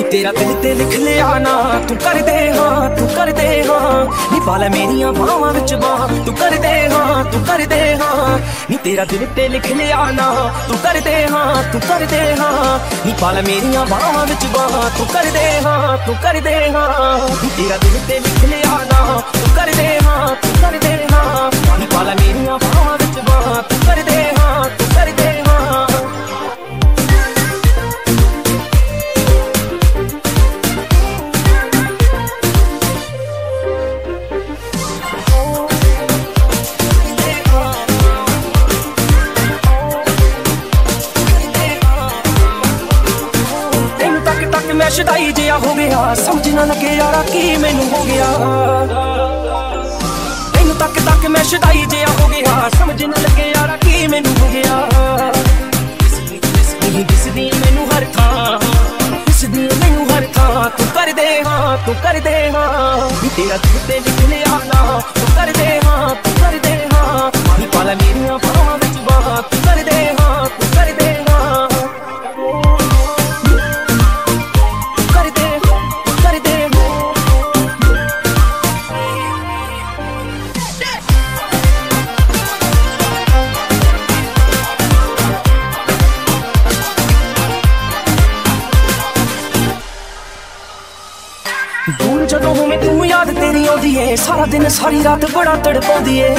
तेरा दिल ते लिख लिया ना तू कर दे हाँ, तू कर दे हाँ। नी पा लै मेरियां बाहां विच बाहां, तू कर दे हाँ, तू कर दे हाँ। नी तेरा दिल ते लिख लिया ना तू कर दे हाँ, तू कर दे हाँ। नी पा लै मेरियां बाहां विच बाहां, तू कर दे हाँ, तू कर दे हाँ। नी तेरा दिल ते लिख लिया ना तू कर दे हाँ, तू कर दे हाँ। नी पा लै मेरियां बाहां विच बाहां, तू कर दे हाँ, तू कर दे हाँ। मैं शदाई जिया हो गया, समझ ना लगे यारा की मैनू हो गया। तेनू तक तक मैं शदाई जिया हो गया, समझ ना लगे यारा की मैनू हो गया। दिसदी मैनू हर थां, दिसदी मैनू हर थां। तू कर दे हाँ, तू कर दे हाँ। तेरा दिल ते लिख लिया ना तू कर दे हाँ, तू कर दे हाँ। पा लै मेरियां बाहां विच बाहां, तू कर दे हाँ, तू कर दे हाँ। दूर जदों होवे तू याद तेरी आउंदी ए, सारा दिन सारी रात बड़ा तड़पाउंदी ए।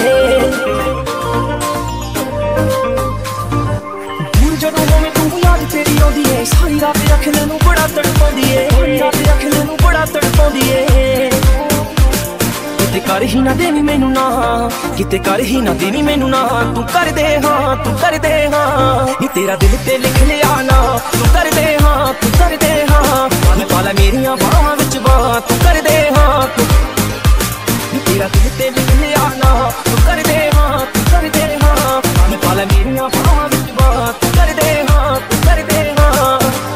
दूर जदों होवे तू याद तेरी आउंदी ए, सारी रात अख नैनू बड़ा तड़पाउंदी ए, सारी रात अख नैनू बड़ा तड़पाउंदी ए। किते कर ही ना देवी मैनू ना, किते कर ही ना देवी मैनू ना। तू कर दे हाँ, तू कर दे हाँ। नी तेरा दिल ते लिख लिया ना तू कर दे हाँ, तू कर दे हाँ। नी पा लै मेरियां बाहां विच बाहां, तू कर दे हाँ, तू। नी तेरा दिल ते लिख लिया ना तू कर दे हाँ, तू कर दे हाँ। नी पा लै मेरियां बाहां विच बाहां, तू कर दे हाँ, तू कर दे हाँ।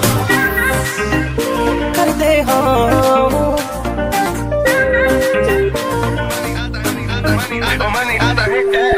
कर दे हाँ। Money, I hit that.